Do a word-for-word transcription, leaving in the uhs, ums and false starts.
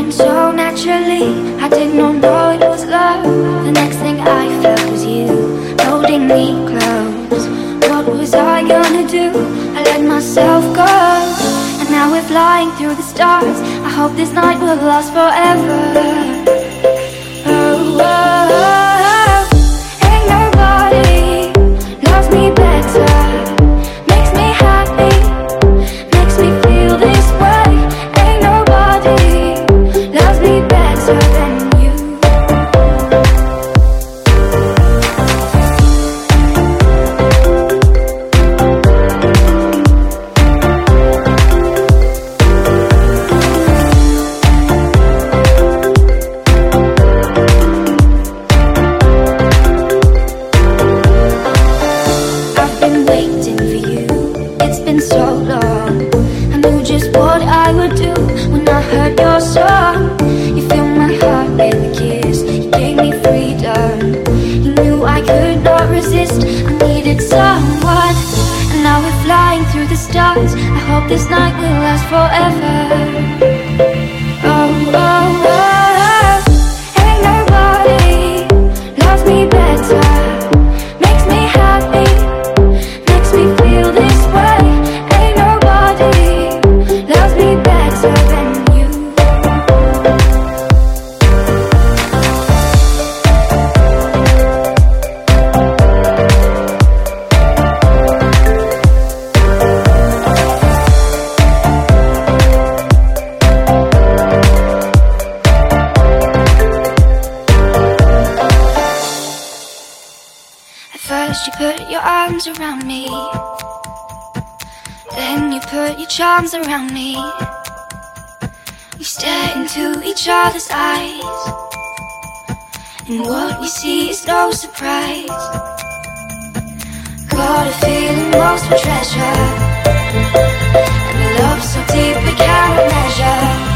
happened so naturally, I did not know it was love. The next thing I felt was you holding me close. What was I gonna do? I let myself go, and now we're flying through the stars. I hope this night will last forever. Oh, oh, oh. Ain't nobody loves me better, makes me happy, makes me feel this way. Ain't nobody loves me better than you. I've been waiting for you, it's been so long. I knew just what I would do when I heard your song. You filled my heart with a kiss, you gave me freedom. You knew I could not resist, I needed someone. And now we're flying through the stars. I hope this night will last forever. Oh, oh, oh. Ain't nobody loves me better, makes me happy, makes me feel this way. Ain't nobody loves me better than you. At first you put your arms around me, then you put your charms around me. We stare into each other's eyes, and what we see is no surprise. Got a feeling lost for treasure, and a love so deep we cannot measure.